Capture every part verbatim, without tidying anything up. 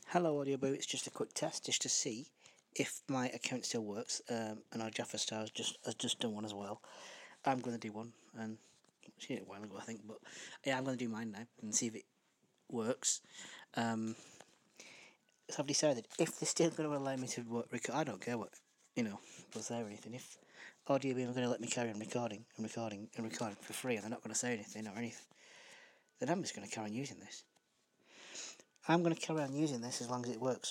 Hello Audioboo, it's just a quick test just to see if my account still works. Um, and our Jaffa Star has just has just done one as well. I'm going to do one, and she did it a while ago I think, but yeah, I'm going to do mine now and see if it works. Um, so I've decided if they're still going to allow me to work, record, I don't care what you know was there or anything. If Audioboo are going to let me carry on recording and recording and recording for free, and they're not going to say anything or anything, then I'm just going to carry on using this. I'm going to carry on using this as long as it works.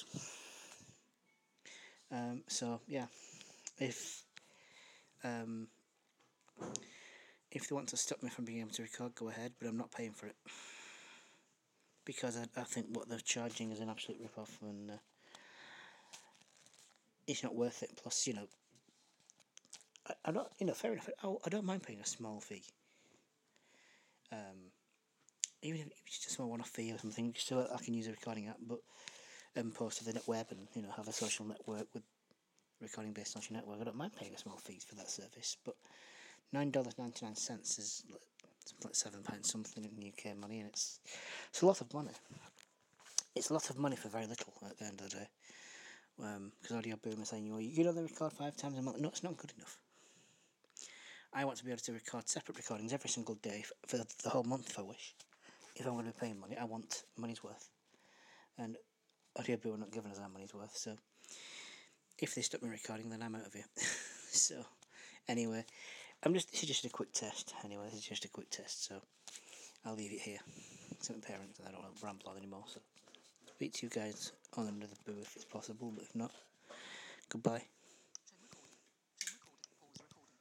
Um, so yeah, if um, if they want to stop me from being able to record, go ahead, but I'm not paying for it because I, I think what they're charging is an absolute rip-off, and uh, it's not worth it. Plus, you know, I, I'm not, you know, fair enough. I, I don't mind paying a small fee, um, even if it's just a small one-off fee or something, just so I can use a recording app, but and post to the net web and you know have a social network with recording based social network. I don't mind paying a small fees for that service, but nine dollars ninety nine cents is something like seven pounds something in U K money, and it's it's a lot of money. It's a lot of money for very little at the end of the day. Because um, Audioboo are saying, well, you can only record five times a month. No, it's not good enough. I want to be able to record separate recordings every single day for the whole month if I wish. If I'm going to be paying money, I want money's worth. And Audioboo are not giving us our money's worth, so if they stop me recording, then I'm out of here. So, anyway, I'm just this is just a quick test. Anyway, this is just a quick test, so I'll leave it here. To my parents, and I don't want to ramble on anymore. So, speak to you guys on another boo if it's possible, but if not, goodbye.